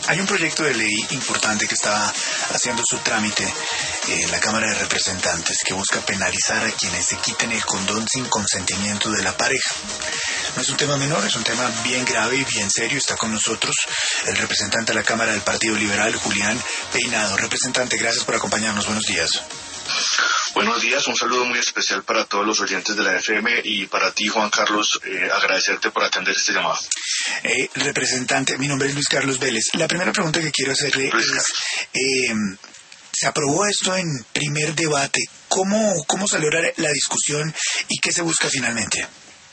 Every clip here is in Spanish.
Hay un proyecto de ley importante que está haciendo su trámite en la Cámara de Representantes que busca penalizar a quienes se quiten el condón sin consentimiento de la pareja. No es un tema menor, es un tema bien grave y bien serio. Está con nosotros el representante de la Cámara del Partido Liberal, Julián Peinado. Representante, gracias por acompañarnos. Buenos días. Buenos días, un saludo muy especial para todos los oyentes de la FM y para ti, Juan Carlos, agradecerte por atender este llamado. Representante, mi nombre es Luis Carlos Vélez. La primera pregunta que quiero hacerle se aprobó esto en primer debate. ¿Cómo salió la discusión y qué se busca finalmente?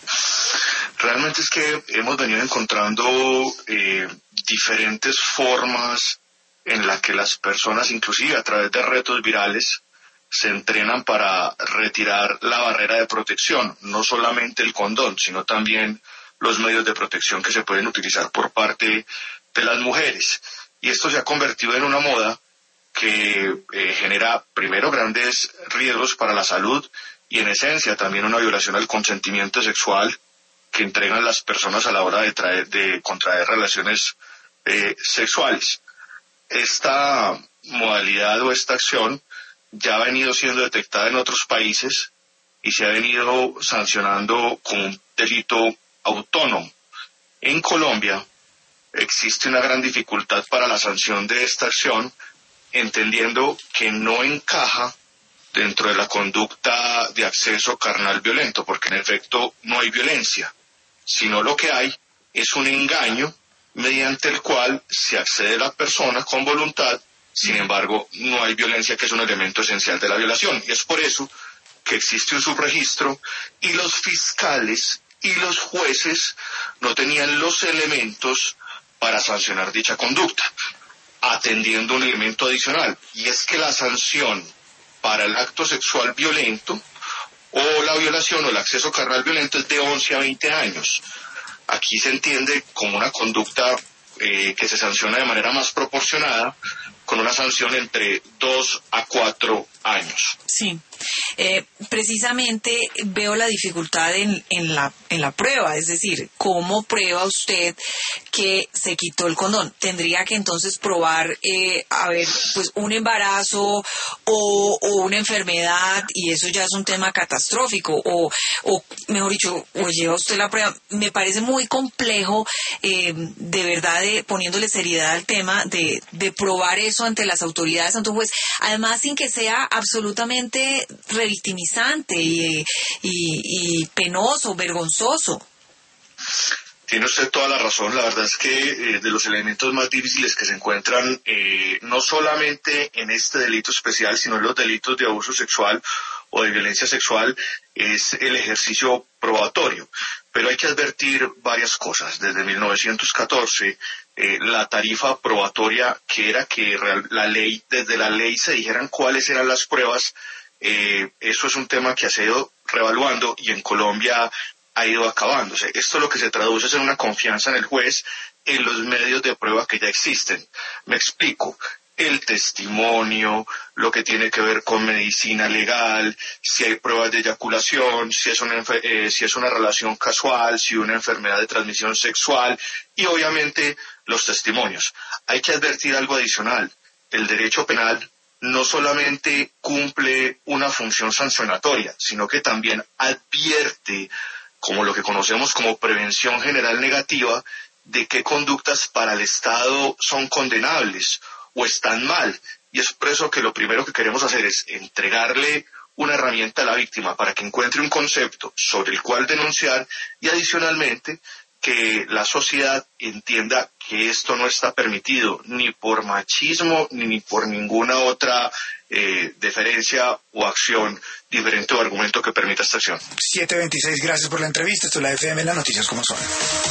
Realmente es que hemos venido encontrando diferentes formas en las que las personas, inclusive a través de retos virales, se entrenan para retirar la barrera de protección, no solamente el condón, sino también los medios de protección que se pueden utilizar por parte de las mujeres. Y esto se ha convertido en una moda que genera primero grandes riesgos para la salud y en esencia también una violación al consentimiento sexual que entregan las personas a la hora de contraer relaciones sexuales. Esta modalidad o esta acción ya ha venido siendo detectada en otros países y se ha venido sancionando como un delito autónomo. En Colombia existe una gran dificultad para la sanción de esta acción, entendiendo que no encaja dentro de la conducta de acceso carnal violento, porque en efecto no hay violencia, sino lo que hay es un engaño mediante el cual se accede a la persona con voluntad. Sin embargo, no hay violencia, que es un elemento esencial de la violación. Y es por eso que existe un subregistro y los fiscales y los jueces no tenían los elementos para sancionar dicha conducta, atendiendo un elemento adicional. Y es que la sanción para el acto sexual violento o la violación o el acceso carnal violento es de 11 a 20 años. Aquí se entiende como una conducta que se sanciona de manera más proporcionada, con una sanción entre 2 a 4 años. Sí, precisamente veo la dificultad en la prueba, es decir, ¿cómo prueba usted que se quitó el condón? Tendría que entonces probar, pues un embarazo o una enfermedad, y eso ya es un tema catastrófico, o mejor dicho, o lleva usted la prueba. Me parece muy complejo, de verdad, poniéndole seriedad al tema de probar eso ante las autoridades, ante un juez, además sin que sea absolutamente revictimizante y penoso, vergonzoso. Tiene usted toda la razón. La verdad es que de los elementos más difíciles que se encuentran, no solamente en este delito especial, sino en los delitos de abuso sexual o de violencia sexual, es el ejercicio probatorio. Pero hay que advertir varias cosas. Desde 1914, la tarifa probatoria, que era que desde la ley se dijeran cuáles eran las pruebas, eso es un tema que se ha ido revaluando y en Colombia ha ido acabándose. Esto lo que se traduce es en una confianza en el juez, en los medios de prueba que ya existen. Me explico. El testimonio, lo que tiene que ver con medicina legal, si hay pruebas de eyaculación, si es una relación casual, si una enfermedad de transmisión sexual y obviamente los testimonios. Hay que advertir algo adicional. El derecho penal no solamente cumple una función sancionatoria, sino que también advierte, como lo que conocemos como prevención general negativa, de qué conductas para el Estado son condenables o están mal. Y es por eso que lo primero que queremos hacer es entregarle una herramienta a la víctima para que encuentre un concepto sobre el cual denunciar y adicionalmente que la sociedad entienda que esto no está permitido ni por machismo ni por ninguna otra deferencia o acción diferente o argumento que permita esta acción. 7:26, gracias por la entrevista. Esto es la FM, las noticias como son.